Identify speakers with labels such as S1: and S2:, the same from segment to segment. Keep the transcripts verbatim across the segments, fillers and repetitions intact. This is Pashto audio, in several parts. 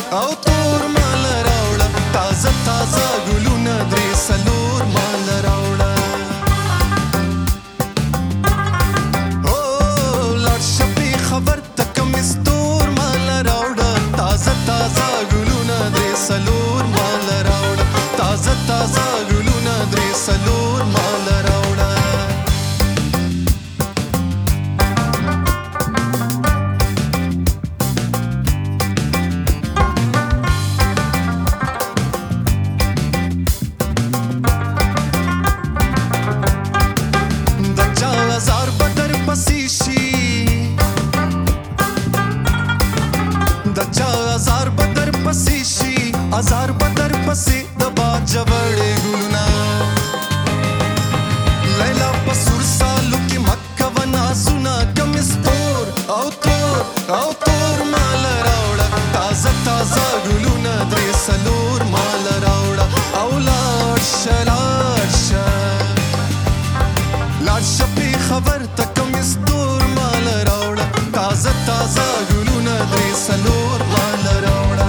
S1: او تور مال راوړه تازه تازه ګلونه درې څلور مال راوړه او لاړ شه پې خبر ته کمیس تور مال راوړه تازه تازه ګلونه درې څلور مال راوړه تازه تازه ګلونه درې څلور مال راوړه ازار بدر پسې شي ازار بدر پسې د باجوړې ګلونه لیلا په سور سالو کې مکه و نازونه کمیس تور او تور او تور مال راوړه تازه تازه ګلونه درې څلور مال راوړه او لاړ شه لاړ شه لاړ شه پې خبر ته کمیس تور مال راوړه تازه تازه ګلونه درې څلور مال راوړه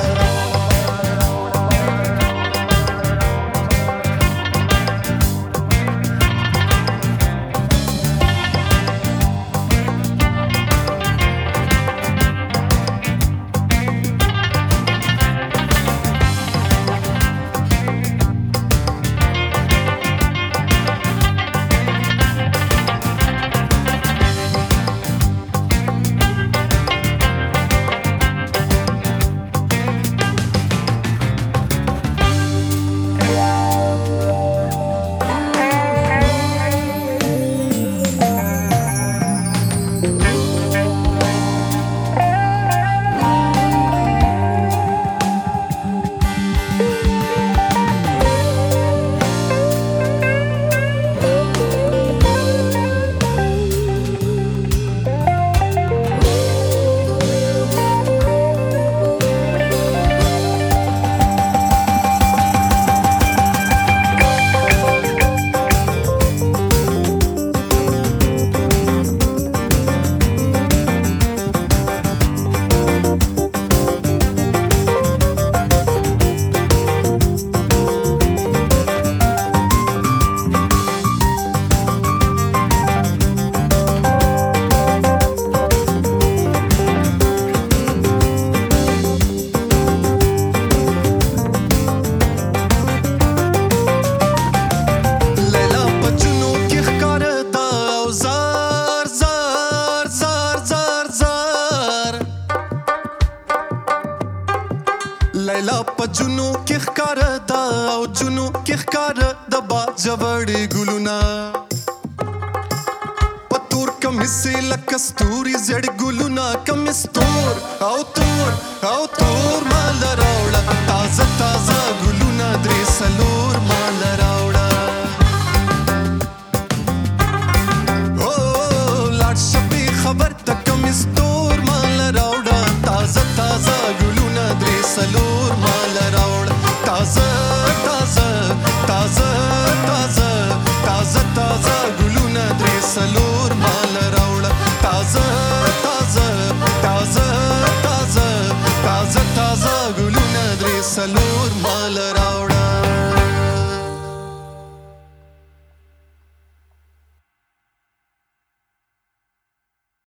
S1: لیلا په جنو کې ښکاره ده او جنو کې ښکاره د باجوړې ګلونه په تور کمیس لکه ستوري زیړ ګلونه کمیس تور او تور او تور مال راوړه تازه تازه ګلونه درې څلور مال راوړه او لاړ شه پې خبر ته